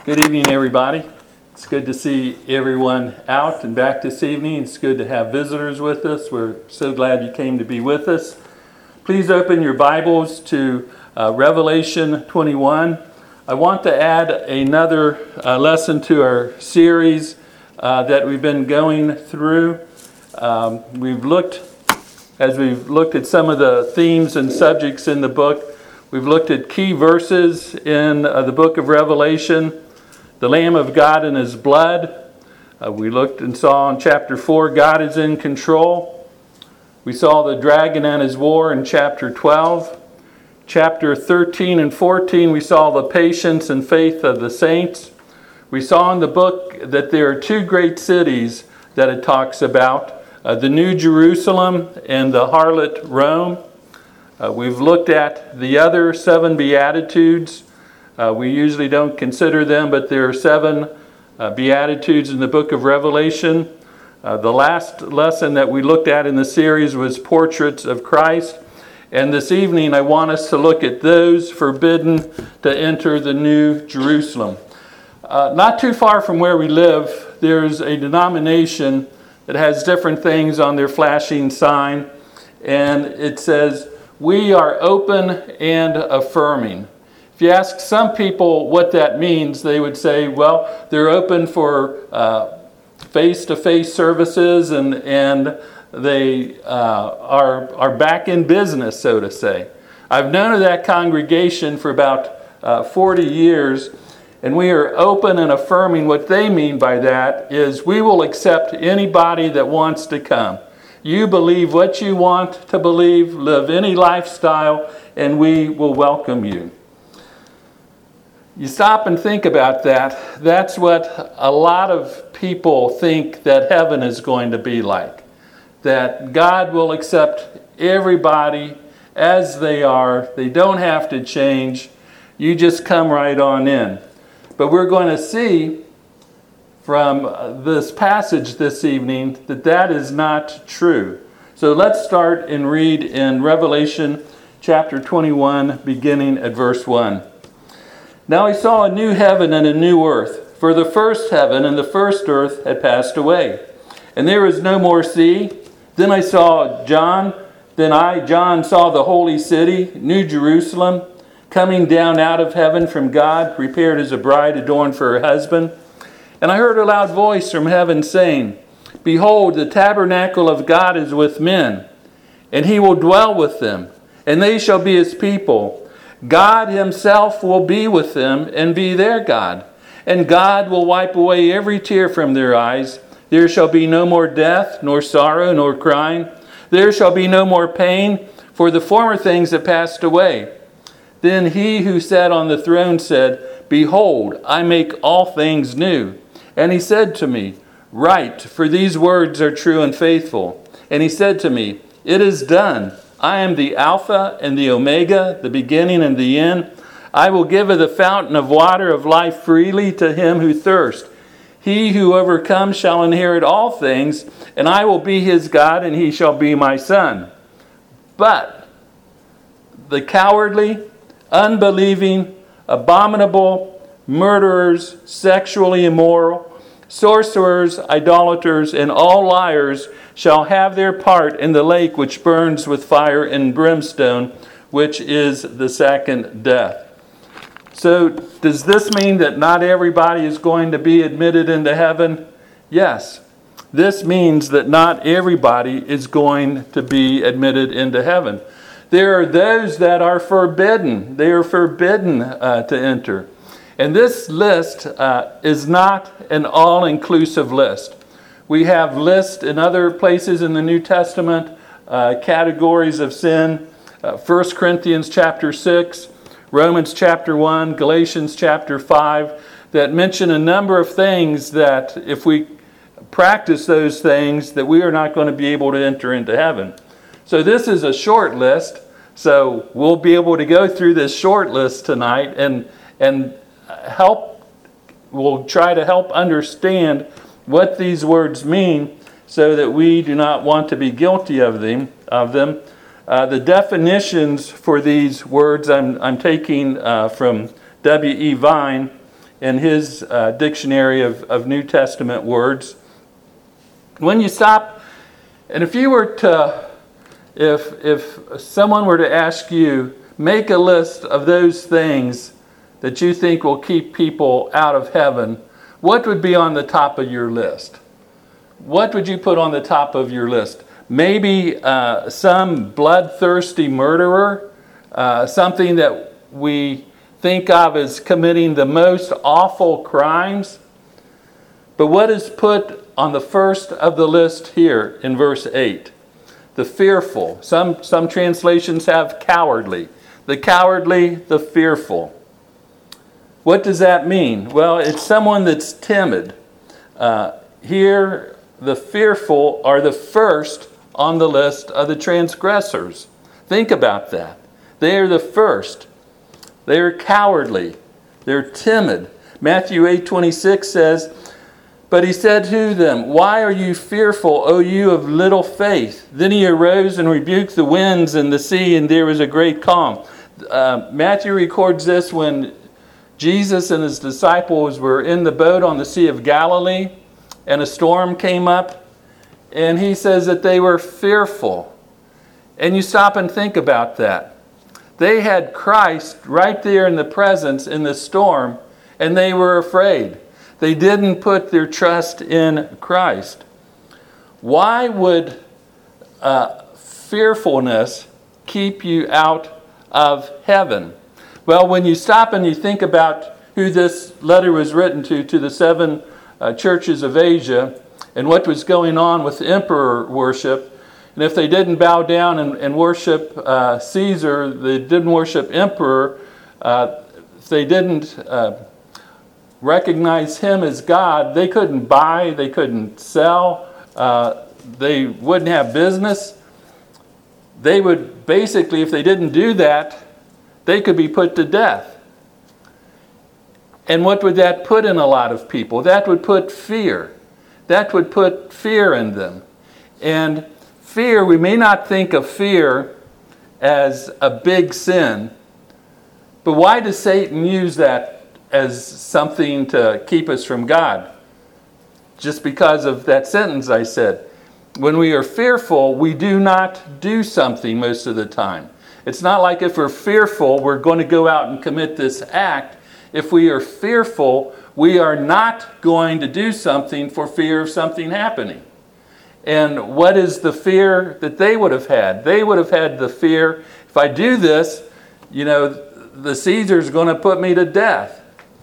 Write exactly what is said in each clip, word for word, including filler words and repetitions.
Good evening, everybody. It's good to see everyone out and back this evening. It's good to have visitors with us. We're so glad you came to be with us. Please open your Bibles to uh, Revelation twenty-one. I want to add another uh, lesson to our series uh, that we've been going through. Um, we've looked, as we've looked at some of the themes and subjects in the book, we've looked at key verses in uh, the book of Revelation. The Lamb of God and His blood. Uh, we looked and saw in chapter four, God is in control. We saw the dragon and his war in chapter twelve. Chapter thirteen and fourteen, we saw the patience and faith of the saints. We saw in the book that there are two great cities that it talks about, uh, the New Jerusalem and the harlot Rome. Uh, we've looked at the other seven Beatitudes. Uh, we usually don't consider them, but there are seven uh, Beatitudes in the book of Revelation. Uh, the last lesson that we looked at in the series was Portraits of Christ. And this evening I want us to look at those forbidden to enter the New Jerusalem. Uh, not too far from where we live, there's a denomination that has different things on their flashing sign. And it says, "We are open and affirming." If you ask some people what that means, they would say, well, they're open for uh, face-to-face services and and they uh, are, are back in business, so to say. I've known of that congregation for about uh, forty years, and we are open and affirming. What they mean by that is we will accept anybody that wants to come. You believe what you want to believe, live any lifestyle, and we will welcome you. You stop and think about that. That's what a lot of people think that heaven is going to be like. That God will accept everybody as they are. They don't have to change. You just come right on in. But we're going to see from this passage this evening that that is not true. So let's start and read in Revelation chapter twenty-one, beginning at verse one. "Now I saw a new heaven and a new earth, for the first heaven and the first earth had passed away, and there is no more sea. Then I saw John, then I, John, saw the holy city, New Jerusalem, coming down out of heaven from God, prepared as a bride adorned for her husband. And I heard a loud voice from heaven saying, 'Behold, the tabernacle of God is with men, and He will dwell with them, and they shall be His people. God Himself will be with them and be their God. And God will wipe away every tear from their eyes. There shall be no more death, nor sorrow, nor crying. There shall be no more pain, for the former things have passed away.' Then He who sat on the throne said, 'Behold, I make all things new.' And He said to me, 'Write, for these words are true and faithful.' And He said to me, 'It is done. I am the Alpha and the Omega, the beginning and the end. I will give of the fountain of water of life freely to him who thirsts. He who overcomes shall inherit all things, and I will be his God, and he shall be my son. But the cowardly, unbelieving, abominable, murderers, sexually immoral, sorcerers, idolaters, and all liars shall have their part in the lake which burns with fire and brimstone, which is the second death.'" So, does this mean that not everybody is going to be admitted into heaven? Yes. This means that not everybody is going to be admitted into heaven. There are those that are forbidden. They are forbidden uh, to enter. And this list uh, is not an all-inclusive list. We have lists in other places in the New Testament, uh, categories of sin. Uh, First Corinthians chapter six, Romans chapter one, Galatians chapter five, that mention a number of things that if we practice those things, that we are not going to be able to enter into heaven. So this is a short list. So we'll be able to go through this short list tonight and and help, we'll try to help understand what these words mean so that we do not want to be guilty of them. Of them. Uh, the definitions for these words I'm, I'm taking uh, from W E Vine, in his uh, dictionary of, of New Testament words. When you stop, and if you were to, if if someone were to ask you, make a list of those things that you think will keep people out of heaven, what would be on the top of your list? What would you put on the top of your list? Maybe uh, some bloodthirsty murderer, uh, something that we think of as committing the most awful crimes. But what is put on the first of the list here in verse eight? The fearful. Some, some translations have cowardly. The cowardly, the fearful. What does that mean? Well, it's someone that's timid. Uh, here, the fearful are the first on the list of the transgressors. Think about that. They are the first. They are cowardly. They're timid. Matthew eight twenty-six says, "But he said to them, 'Why are you fearful, O you of little faith?' Then he arose and rebuked the winds and the sea, and there was a great calm." Uh, Matthew records this when Jesus and his disciples were in the boat on the Sea of Galilee, and a storm came up, and he says that they were fearful. And you stop and think about that. They had Christ right there in the presence in the storm, and they were afraid. They didn't put their trust in Christ. Why would uh, fearfulness keep you out of heaven? Well, when you stop and you think about who this letter was written to, to the seven uh, churches of Asia, and what was going on with emperor worship, and if they didn't bow down and, and worship uh, Caesar, they didn't worship emperor, uh, if they didn't uh, recognize him as God, they couldn't buy, they couldn't sell, uh, they wouldn't have business. They would basically, if they didn't do that, they could be put to death. And what would that put in a lot of people? That would put fear. That would put fear in them. And fear, we may not think of fear as a big sin, but why does Satan use that as something to keep us from God? Just because of that sentence I said. When we are fearful, we do not do something most of the time. It's not like if we're fearful, we're going to go out and commit this act. If we are fearful, we are not going to do something for fear of something happening. And what is the fear that they would have had? They would have had the fear, if I do this, you know, the Caesar's going to put me to death.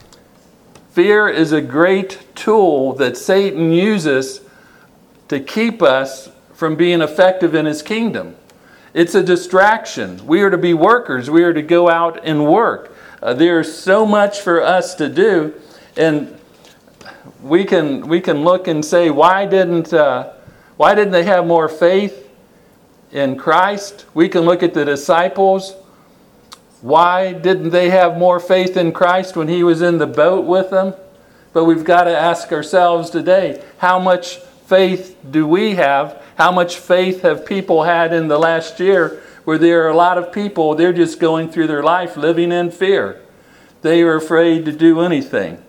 Fear is a great tool that Satan uses to keep us from being effective in his kingdom. It's a distraction. We are to be workers. We are to go out and work. Uh, there's so much for us to do, and we can we can look and say, why didn't uh, why didn't they have more faith in Christ? We can look at the disciples. Why didn't they have more faith in Christ when he was in the boat with them? But we've got to ask ourselves today, how much faith do we have? How much faith have people had in the last year where there are a lot of people, they're just going through their life living in fear. They are afraid to do anything.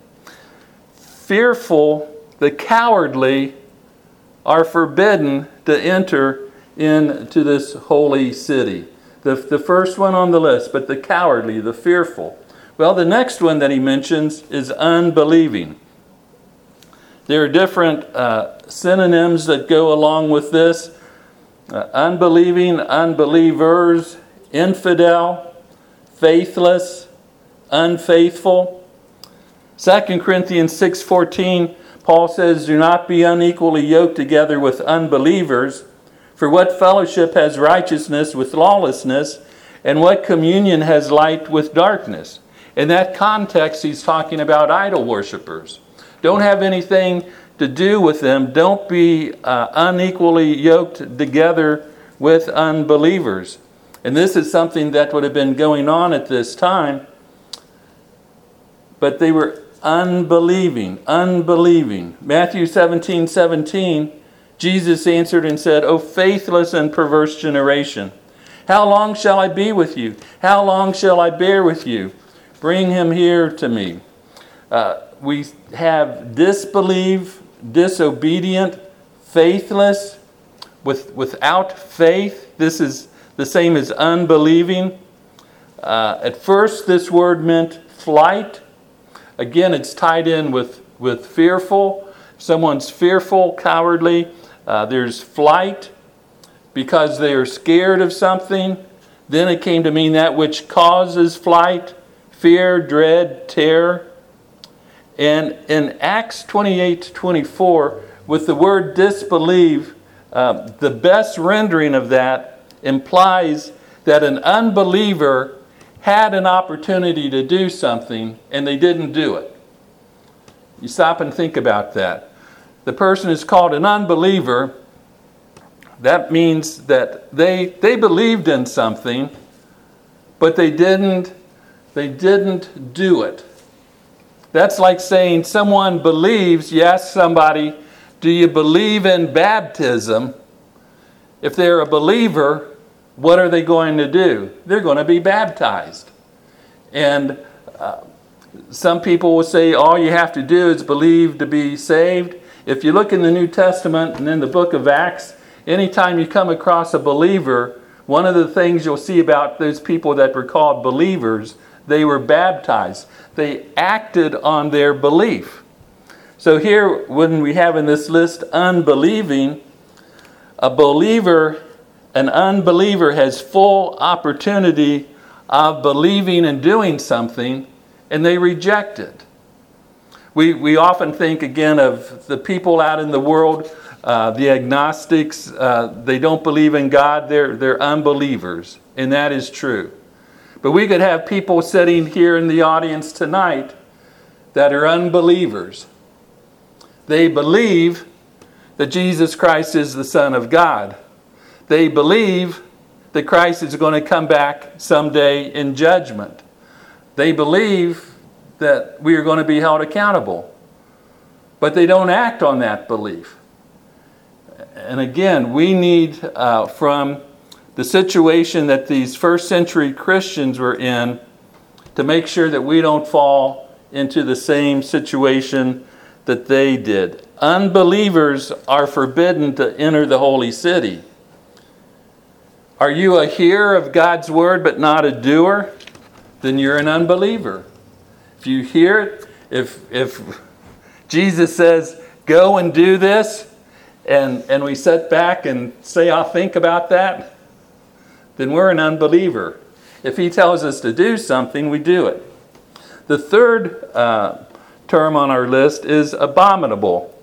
Fearful, the cowardly, are forbidden to enter into this holy city. The, the first one on the list, but the cowardly, the fearful. Well, the next one that he mentions is unbelieving. There are different uh, synonyms that go along with this. Uh, unbelieving, unbelievers, infidel, faithless, unfaithful. Second Corinthians six fourteen, Paul says, "Do not be unequally yoked together with unbelievers. For what fellowship has righteousness with lawlessness? And what communion has light with darkness?" In that context, he's talking about idol worshipers. Don't have anything to do with them. Don't be uh, unequally yoked together with unbelievers. And this is something that would have been going on at this time. But they were unbelieving, unbelieving. Matthew seventeen seventeen, Jesus answered and said, "O faithless and perverse generation, how long shall I be with you? How long shall I bear with you? Bring him here to me." Uh, we have disbelieve, disobedient, faithless, with, without faith. This is the same as unbelieving. Uh, at first, this word meant flight. Again, it's tied in with, with fearful. If someone's fearful, cowardly, uh, there's flight because they are scared of something. Then it came to mean that which causes flight, fear, dread, terror. And in Acts twenty-eight twenty-four, with the word disbelieve, uh, the best rendering of that implies that an unbeliever had an opportunity to do something and they didn't do it. You stop and think about that. The person is called an unbeliever. That means that they they believed in something, but they didn't they didn't do it. That's like saying someone believes, you ask somebody, do you believe in baptism? If they're a believer, what are they going to do? They're going to be baptized. And uh, some people will say all you have to do is believe to be saved. If you look in the New Testament and in the book of Acts, anytime you come across a believer, one of the things you'll see about those people that were called believers, they were baptized. They acted on their belief. So here, when we have in this list unbelieving, a believer, an unbeliever has full opportunity of believing and doing something, and they reject it. We, we often think, again, of the people out in the world, uh, the agnostics, uh, they don't believe in God, they're, they're unbelievers, and that is true. But we could have people sitting here in the audience tonight that are unbelievers. They believe that Jesus Christ is the Son of God. They believe that Christ is going to come back someday in judgment. They believe that we are going to be held accountable. But they don't act on that belief. And again, we need uh, from the situation that these first century Christians were in to make sure that we don't fall into the same situation that they did. Unbelievers are forbidden to enter the holy city. Are you a hearer of God's word but not a doer? Then you're an unbeliever. If you hear it, if if Jesus says, go and do this, and, and we sit back and say, I'll think about that, then we're an unbeliever. If he tells us to do something, we do it. The third uh, term on our list is abominable.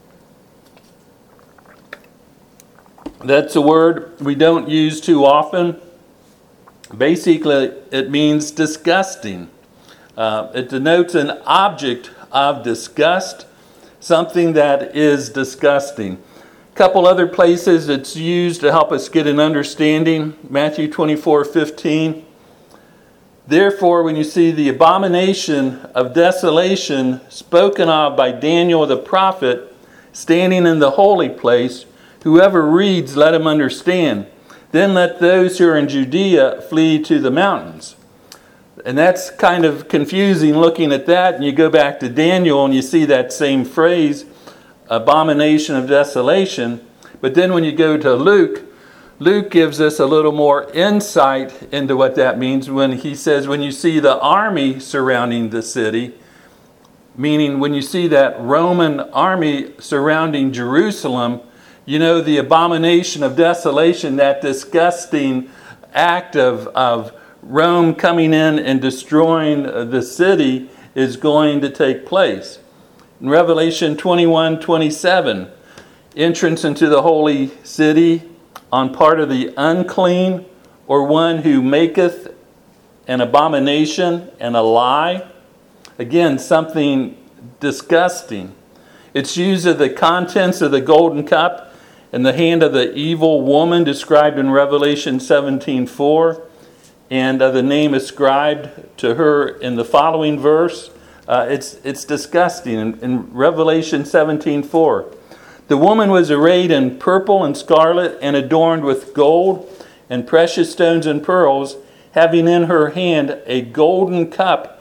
That's a word we don't use too often. Basically, it means disgusting. Uh, it denotes an object of disgust, something that is disgusting. A couple other places it's used to help us get an understanding. Matthew twenty-four fifteen. Therefore, when you see the abomination of desolation spoken of by Daniel the prophet standing in the holy place, whoever reads, let him understand. Then let those who are in Judea flee to the mountains. And that's kind of confusing looking at that. And you go back to Daniel and you see that same phrase, abomination of desolation. But then when you go to Luke, Luke gives us a little more insight into what that means when he says, when you see the army surrounding the city, meaning when you see that Roman army surrounding Jerusalem, you know the abomination of desolation, that disgusting act of, of Rome coming in and destroying the city is going to take place. In Revelation twenty-one twenty-seven, entrance into the holy city on part of the unclean, or one who maketh an abomination and a lie. Again, something disgusting. It's used of the contents of the golden cup in the hand of the evil woman described in Revelation seventeen four, and of the name ascribed to her in the following verse. Uh, it's it's disgusting. In, in Revelation seventeen four, the woman was arrayed in purple and scarlet and adorned with gold and precious stones and pearls, having in her hand a golden cup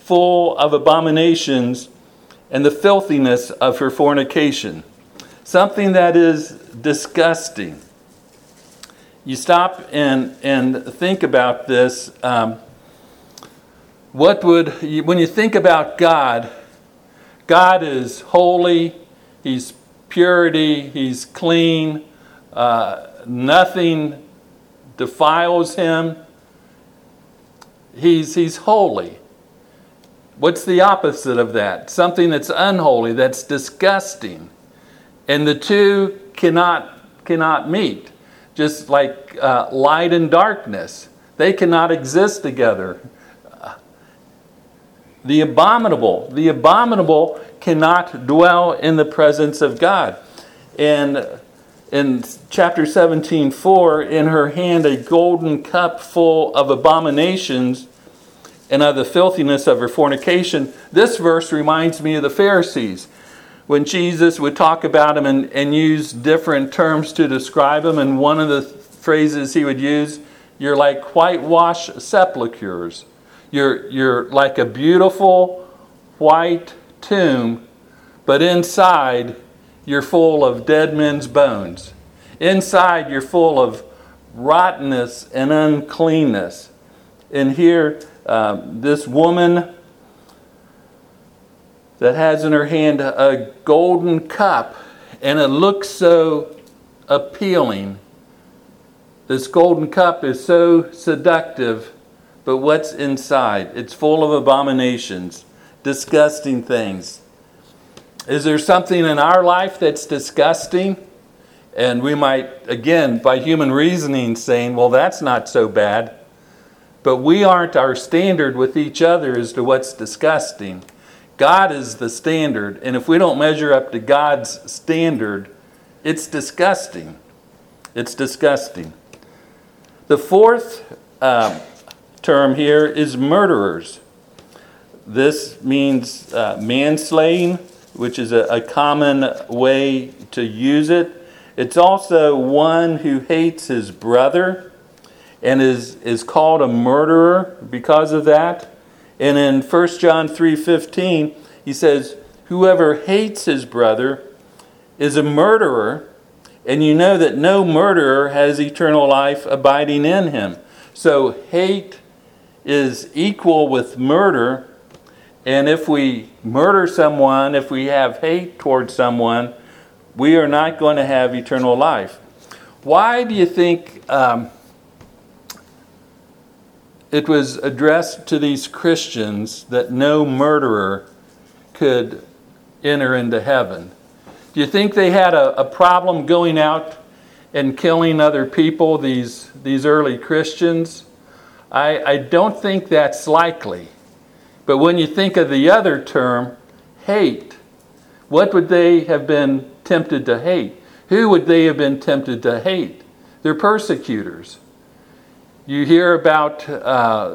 full of abominations, and the filthiness of her fornication. Something that is disgusting. You stop and, and think about this. Um, what would, when you think about God, God is holy, He's purity, He's clean, uh, nothing defiles Him. He's, he's holy. What's the opposite of that? Something that's unholy, that's disgusting. And the two cannot, cannot meet. Just like uh, light and darkness. They cannot exist together. The abominable, the abominable cannot dwell in the presence of God. And in chapter seventeen four, in her hand a golden cup full of abominations and of the filthiness of her fornication. This verse reminds me of the Pharisees. When Jesus would talk about them and, and use different terms to describe them, and one of the phrases he would use, you're like whitewashed sepulchres. You're, you're like a beautiful white tomb, but inside you're full of dead men's bones. Inside you're full of rottenness and uncleanness. And here, um, this woman that has in her hand a golden cup, and it looks so appealing. This golden cup is so seductive, but what's inside? It's full of abominations, disgusting things. Is there something in our life that's disgusting? And we might, again, by human reasoning, saying, well, that's not so bad. But we aren't our standard with each other as to what's disgusting. God is the standard, and if we don't measure up to God's standard, it's disgusting. It's disgusting. The fourth uh, term here is murderers. This means uh, manslaying, which is a, a common way to use it. It's also one who hates his brother and is, is called a murderer because of that. And in First John three fifteen, he says, whoever hates his brother is a murderer, and you know that no murderer has eternal life abiding in him. So hate is equal with murder, and if we murder someone, if we have hate towards someone, we are not going to have eternal life. Why do you think um, it was addressed to these Christians that no murderer could enter into heaven? Do you think they had a, a problem going out and killing other people, these, these early Christians? I, I don't think that's likely. But when you think of the other term, hate, what would they have been tempted to hate? Who would they have been tempted to hate? Their persecutors. You hear about uh,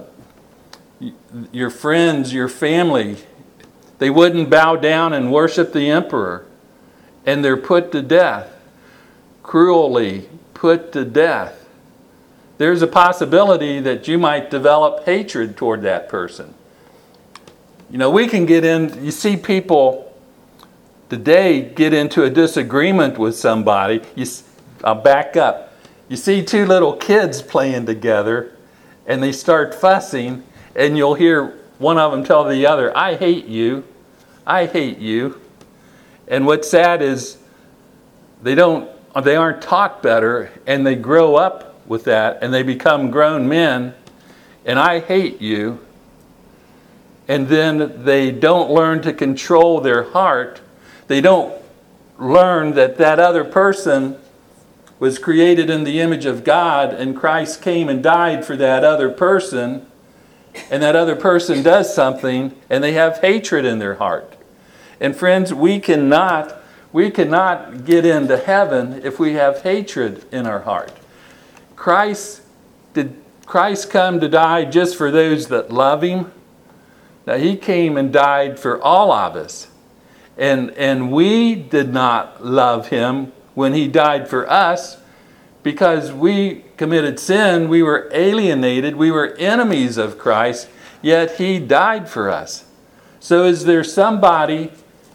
your friends, your family. They wouldn't bow down and worship the emperor. And they're put to death. Cruelly put to death. There's a possibility that you might develop hatred toward that person. You know, we can get in, you see people today get into a disagreement with somebody. You, I'll back up. You see two little kids playing together, and they start fussing, and you'll hear one of them tell the other, I hate you. I hate you. And what's sad is they don't, they aren't taught better, and they grow up with that, and they become grown men, and I hate you. And then they don't learn to control their heart. They don't learn that that other person was created in the image of God, and Christ came and died for that other person, and that other person does something, and they have hatred in their heart. And friends, we cannot, we cannot get into heaven if we have hatred in our heart. Christ, did Christ come to die just for those that love Him? Now, He came and died for all of us. And, and we did not love Him when He died for us because we committed sin. We were alienated. We were enemies of Christ. yet he died for us. So is there somebody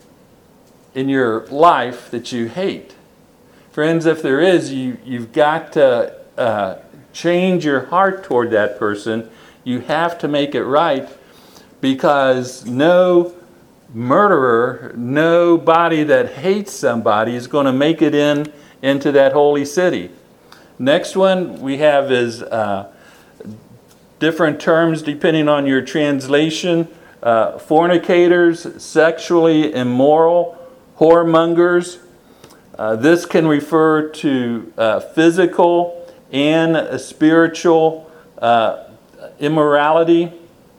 in your life that you hate? Friends, if there is, you, you've got to uh, change your heart toward that person. You have to make it right, because no murderer, nobody that hates somebody is going to make it in into that holy city. Next one we have is uh, different terms depending on your translation. Uh, fornicators, sexually immoral, whoremongers. Uh, this can refer to uh, physical and spiritual uh, immorality.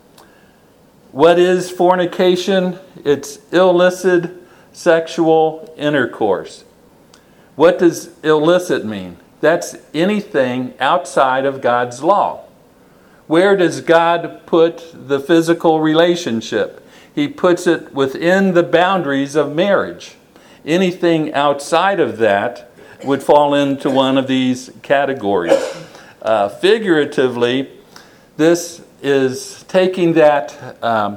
What is fornication? It's illicit sexual intercourse. What does illicit mean? That's anything outside of God's law. Where does God put the physical relationship? He puts it within the boundaries of marriage. Anything outside of that would fall into one of these categories. Uh, figuratively, this is taking that, um,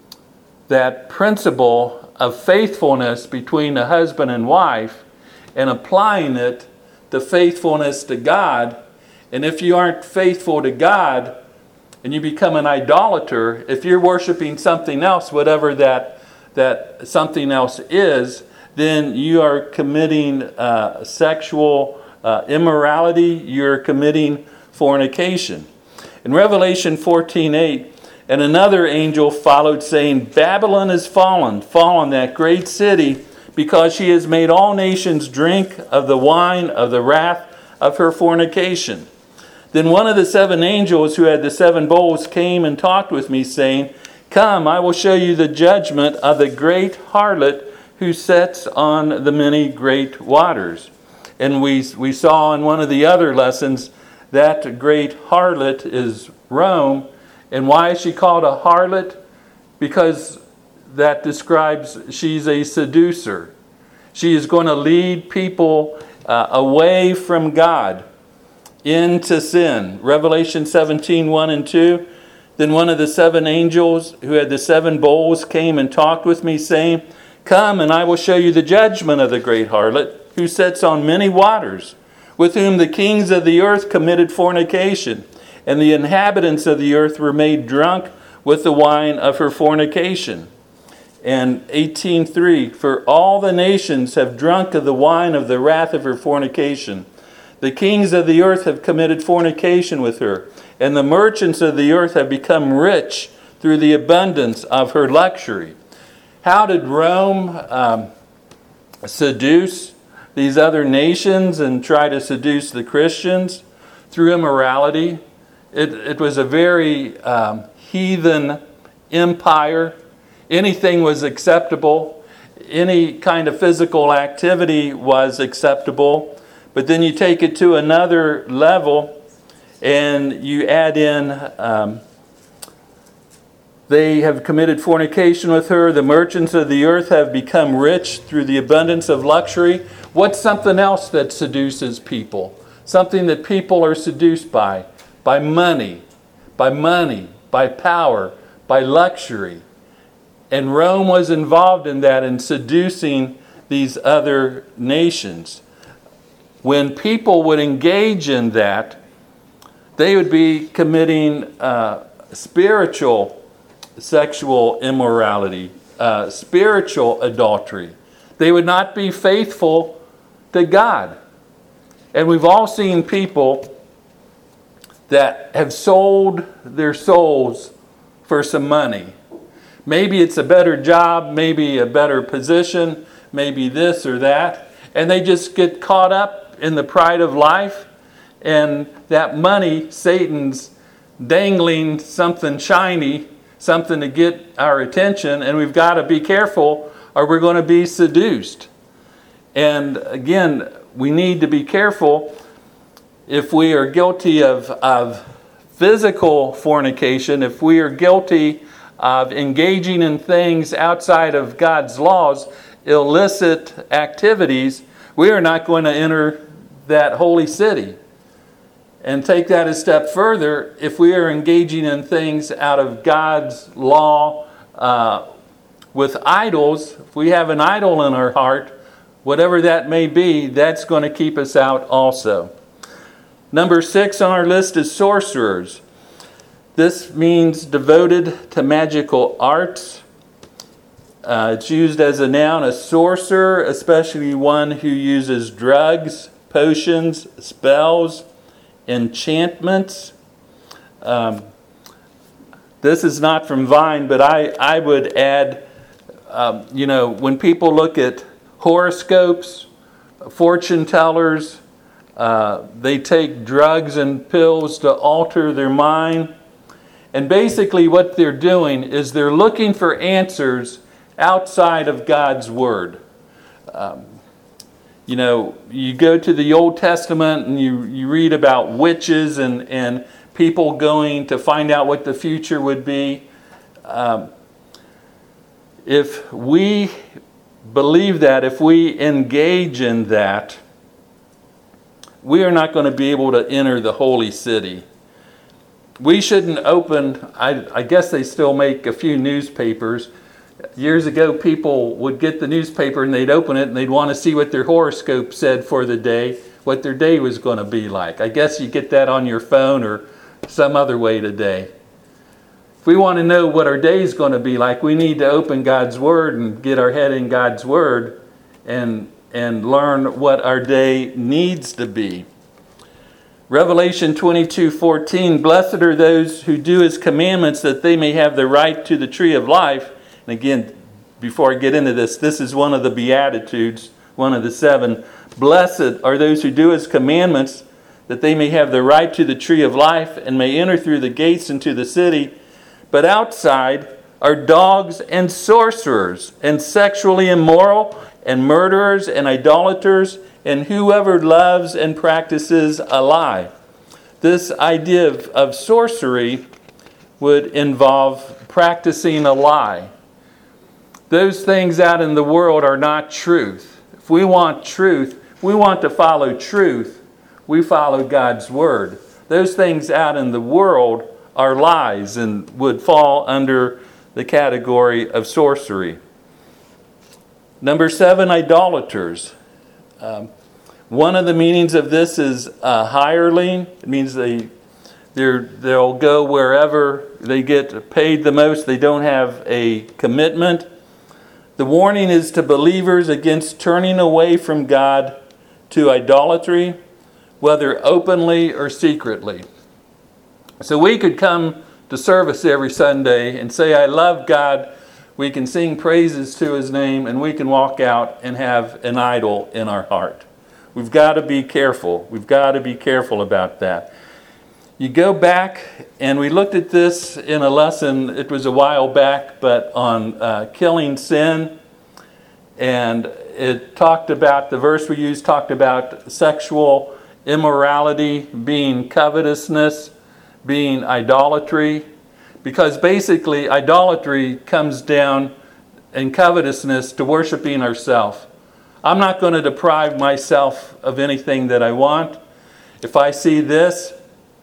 that principle of faithfulness between a husband and wife and applying it to faithfulness to God. And if you aren't faithful to God and you become an idolater, if you're worshiping something else, whatever that, that something else is, then you are committing uh, sexual uh, immorality, you're committing fornication. In Revelation fourteen eight, and another angel followed, saying, Babylon is fallen, fallen, that great city, because she has made all nations drink of the wine of the wrath of her fornication. Then one of the seven angels who had the seven bowls came and talked with me, saying, Come, I will show you the judgment of the great harlot who sits on the many great waters. And we, we saw in one of the other lessons that great harlot is Rome. And why is she called a harlot? Because that describes she's a seducer. She is going to lead people uh, away from God into sin. Revelation seventeen, one and two. Then one of the seven angels who had the seven bowls came and talked with me, saying, Come, and I will show you the judgment of the great harlot, who sits on many waters, with whom the kings of the earth committed fornication, and the inhabitants of the earth were made drunk with the wine of her fornication. And eighteen three, For all the nations have drunk of the wine of the wrath of her fornication. The kings of the earth have committed fornication with her, and the merchants of the earth have become rich through the abundance of her luxury. How did Rome um, seduce these other nations and try to seduce the Christians? Through immorality. It, it was a very um, heathen empire. Anything was acceptable. Any kind of physical activity was acceptable. But then you take it to another level and you add in... Um, They have committed fornication with her. The merchants of the earth have become rich through the abundance of luxury. What's something else that seduces people? Something that people are seduced by. By money. By money. By power. By luxury. And Rome was involved in that, in seducing these other nations. When people would engage in that, they would be committing uh, spiritual sexual immorality, uh, spiritual adultery. They would not be faithful to God. And we've all seen people that have sold their souls for some money. Maybe it's a better job, maybe a better position, maybe this or that. And they just get caught up in the pride of life. And that money, Satan's dangling something shiny, something to get our attention, and we've got to be careful or we're going to be seduced. And again, we need to be careful if we are guilty of, of physical fornication, if we are guilty of engaging in things outside of God's laws, illicit activities, we are not going to enter that holy city. And take that a step further, if we are engaging in things out of God's law uh, with idols, if we have an idol in our heart, whatever that may be, that's going to keep us out also. Number six on our list is sorcerers. This means devoted to magical arts. Uh, it's used as a noun, a sorcerer, especially one who uses drugs, potions, spells, enchantments. Um, this is not from Vine, but I, I would add, um, you know, when people look at horoscopes, fortune tellers, uh, they take drugs and pills to alter their mind. And basically what they're doing is they're looking for answers outside of God's Word. Um, You know, you go to the Old Testament and you, you read about witches and, and people going to find out what the future would be. Um, if we believe that, if we engage in that, we are not going to be able to enter the holy city. We shouldn't open, I, I guess they still make a few newspapers. Years ago, people would get the newspaper and they'd open it and they'd want to see what their horoscope said for the day, what their day was going to be like. I guess you get that on your phone or some other way today. If we want to know what our day is going to be like, we need to open God's Word and get our head in God's Word and, and learn what our day needs to be. Revelation twenty-two fourteen, blessed are those who do His commandments that they may have the right to the tree of life. And again, before I get into this, this is one of the Beatitudes, one of the seven. Blessed are those who do His commandments, that they may have the right to the tree of life and may enter through the gates into the city. But outside are dogs and sorcerers and sexually immoral and murderers and idolaters and whoever loves and practices a lie. This idea of, of sorcery would involve practicing a lie. Those things out in the world are not truth. If we want truth, we want to follow truth, we follow God's Word. Those things out in the world are lies and would fall under the category of sorcery. Number seven, idolaters. Um, one of the meanings of this is a hireling. It means they they're, they'll go wherever they get paid the most. They don't have a commitment. The warning is to believers against turning away from God to idolatry, whether openly or secretly. So we could come to service every Sunday and say, I love God. We can sing praises to His name, and we can walk out and have an idol in our heart. We've got to be careful. We've got to be careful about that. You go back, and we looked at this in a lesson, it was a while back, but on uh, killing sin. And it talked about, the verse we used talked about sexual immorality being covetousness, being idolatry. Because basically idolatry comes down and covetousness to worshiping ourselves. I'm not going to deprive myself of anything that I want. If I see this,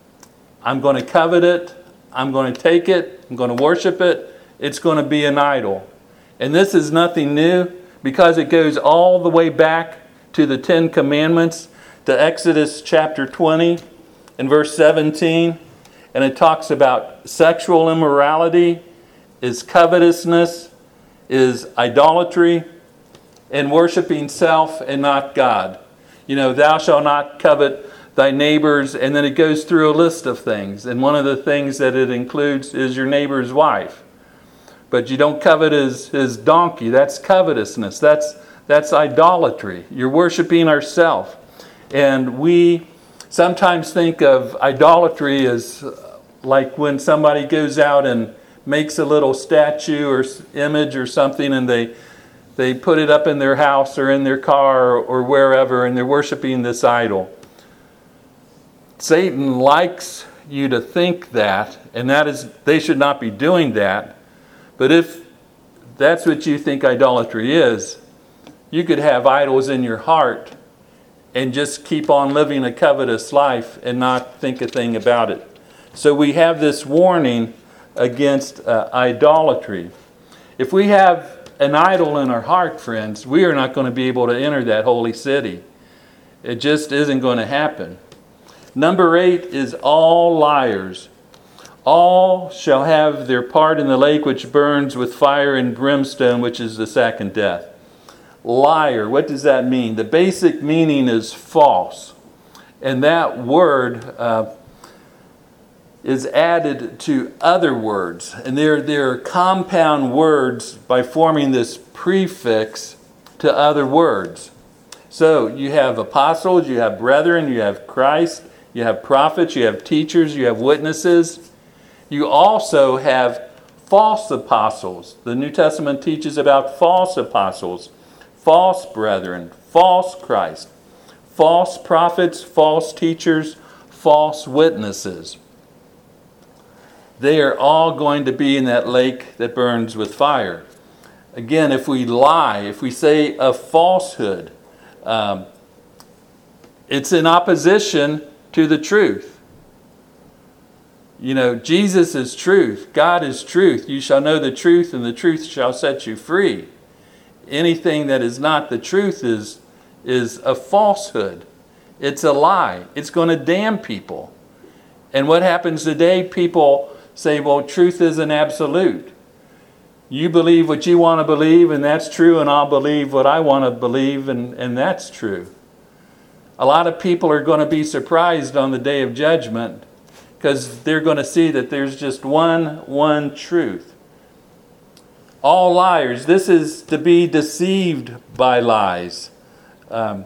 I'm going to covet it. I'm going to take it. I'm going to worship it. It's going to be an idol. And this is nothing new because it goes all the way back to the Ten Commandments, to Exodus chapter twenty and verse seventeen. And it talks about sexual immorality, is covetousness, is idolatry, and worshiping self and not God. You know, thou shalt not covet thy neighbors, and then it goes through a list of things. And one of the things that it includes is your neighbor's wife. But you don't covet his, his donkey. That's covetousness. That's, that's idolatry. You're worshiping ourself. And we sometimes think of idolatry as like when somebody goes out and makes a little statue or image or something, and they they put it up in their house or in their car or, or wherever, and they're worshiping this idol. Satan likes you to think that, and that is, they should not be doing that. But if that's what you think idolatry is, you could have idols in your heart and just keep on living a covetous life and not think a thing about it. So we have this warning against uh, idolatry. If we have an idol in our heart, friends, we are not going to be able to enter that holy city. It just isn't going to happen. Number eight is all liars. All shall have their part in the lake which burns with fire and brimstone, which is the second death. Liar, what does that mean? The basic meaning is false. And that word uh, is added to other words. And they're, they're compound words by forming this prefix to other words. So you have apostles, you have brethren, you have Christ, you have prophets, you have teachers, you have witnesses. You also have false apostles. The New Testament teaches about false apostles, false brethren, false Christ, false prophets, false teachers, false witnesses. They are all going to be in that lake that burns with fire. Again, if we lie, if we say a falsehood, um, it's in opposition to the truth. You know, Jesus is truth. God is truth. You shall know the truth, and the truth shall set you free. Anything that is not the truth is, is a falsehood. It's a lie. It's going to damn people. And what happens today, people say, well, truth isn't absolute. You believe what you want to believe, and that's true, and I'll believe what I want to believe, and, and that's true. A lot of people are going to be surprised on the day of judgment because they're going to see that there's just one, one truth. All liars. This is to be deceived by lies. Um,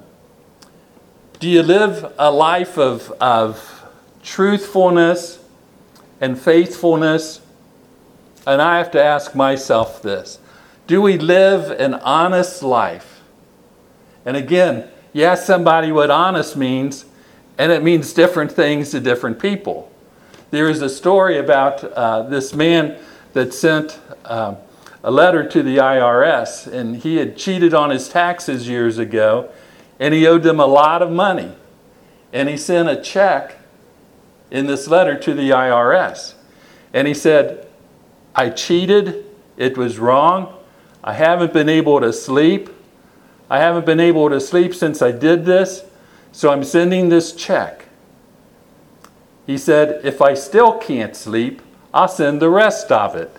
do you live a life of, of truthfulness and faithfulness? And I have to ask myself this. Do we live an honest life? And again, you ask somebody what honest means, and it means different things to different people. There is a story about uh, this man that sent uh, a letter to the I R S, and he had cheated on his taxes years ago, and he owed them a lot of money. And he sent a check in this letter to the I R S. And he said, I cheated, it was wrong, I haven't been able to sleep, I haven't been able to sleep since I did this, so I'm sending this check. He said, if I still can't sleep, I'll send the rest of it.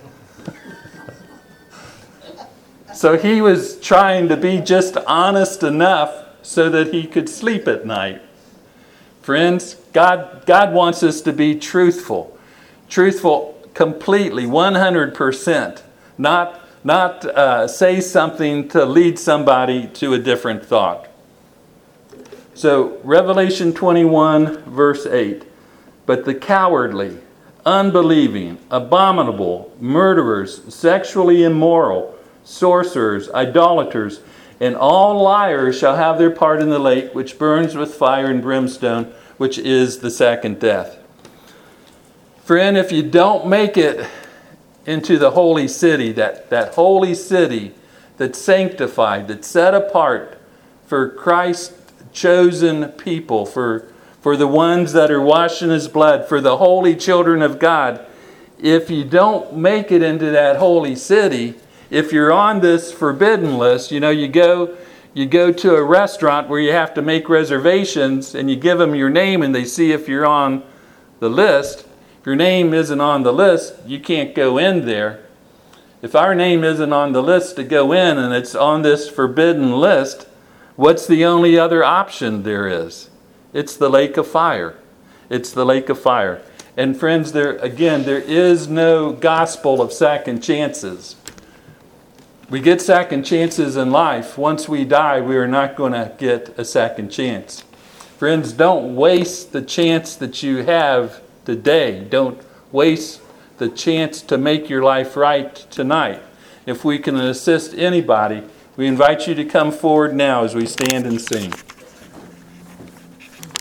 So he was trying to be just honest enough so that he could sleep at night. Friends, God, God wants us to be truthful. Truthful completely, one hundred percent. Not, not uh, say something to lead somebody to a different thought. So, Revelation twenty-one, verse eight. But the cowardly, unbelieving, abominable, murderers, sexually immoral, sorcerers, idolaters, and all liars shall have their part in the lake which burns with fire and brimstone, which is the second death. Friend, if you don't make it into the holy city, that, that holy city that's sanctified, that's set apart for Christ's chosen people, for for the ones that are washed in His blood, for the holy children of God. If you don't make it into that holy city, if you're on this forbidden list, you know, you go you go to a restaurant where you have to make reservations and you give them your name and they see if you're on the list. If your name isn't on the list, you can't go in there. If our name isn't on the list to go in and it's on this forbidden list, what's the only other option there is? It's the lake of fire. It's the lake of fire. And friends, there again, there is no gospel of second chances. We get second chances in life. Once we die, we are not going to get a second chance. Friends, don't waste the chance that you have today. Don't waste the chance to make your life right tonight. If we can assist anybody, we invite you to come forward now as we stand and sing.